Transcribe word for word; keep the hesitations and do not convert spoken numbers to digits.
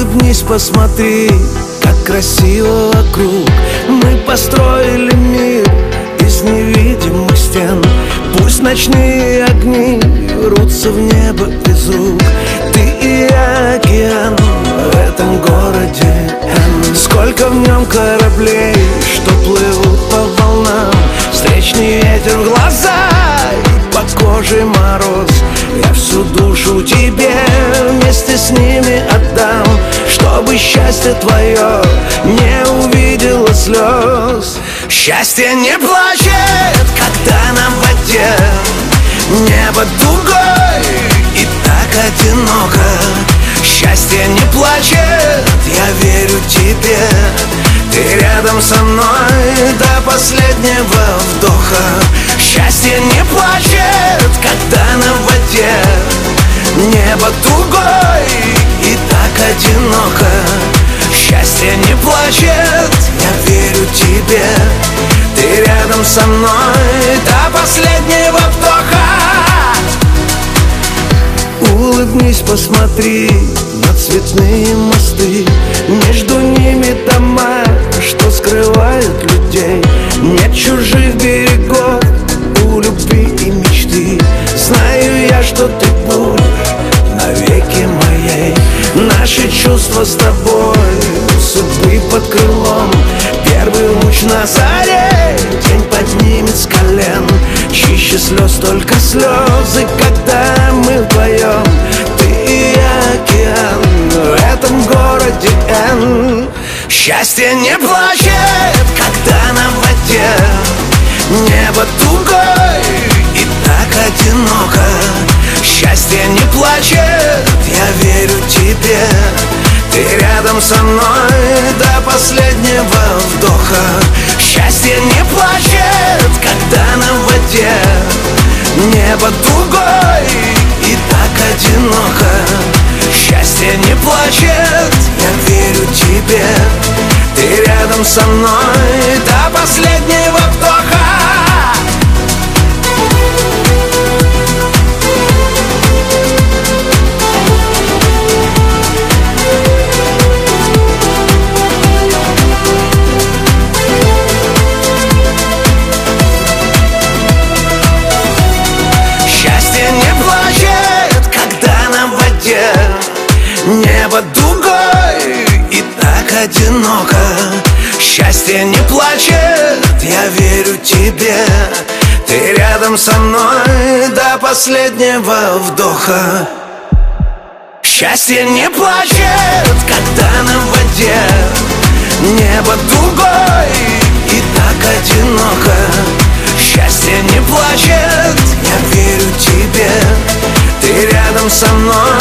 Улыбнись, посмотри, как красиво вокруг. Мы построили мир из невидимых стен. Пусть ночные огни рвутся в небо из рук. Ты и я, океан, в этом городе Н. Сколько в нем кораблей, что плывут по волнам. Встречный ветер в глаза и по коже мороз. Я всю душу тебе вместе с ними отдам, чтобы счастье твое не увидело слез. Счастье не плачет, когда на воде небо дугой и так одиноко. Счастье не плачет, я верю тебе. Ты рядом со мной до последнего вдоха. Счастье не плачет, когда на воде небо дугой и так одиноко. Счастье не плачет, я верю тебе. Ты рядом со мной до последнего вдоха. Улыбнись, посмотри на цветные мосты. Между ними дома, что скрывают людей. Нет чужих берегов у любви и мечты. Знаю я, что ты будешь навеки моей. Наши чувства с тобой у судьбы под крылом. Первый луч на заре день поднимет с колен. Чище слез только слезы, когда мы вдвоем. Ты и я, океан, в этом городе Н. Счастье не плачет, когда на воде небо дугой и так одиноко. Счастье не плачет, я верю тебе. Ты рядом со мной до последнего вдоха. Счастье не плачет, когда на воде небо дугой и так одиноко. Счастье не плачет, я верю тебе. Ты рядом со мной до последнего вдоха. Небо дугой и так одиноко. Счастье не плачет, я верю тебе. Ты рядом со мной до последнего вдоха. Счастье не плачет, когда на воде небо дугой и так одиноко. Счастье не плачет, я верю тебе. Ты рядом со мной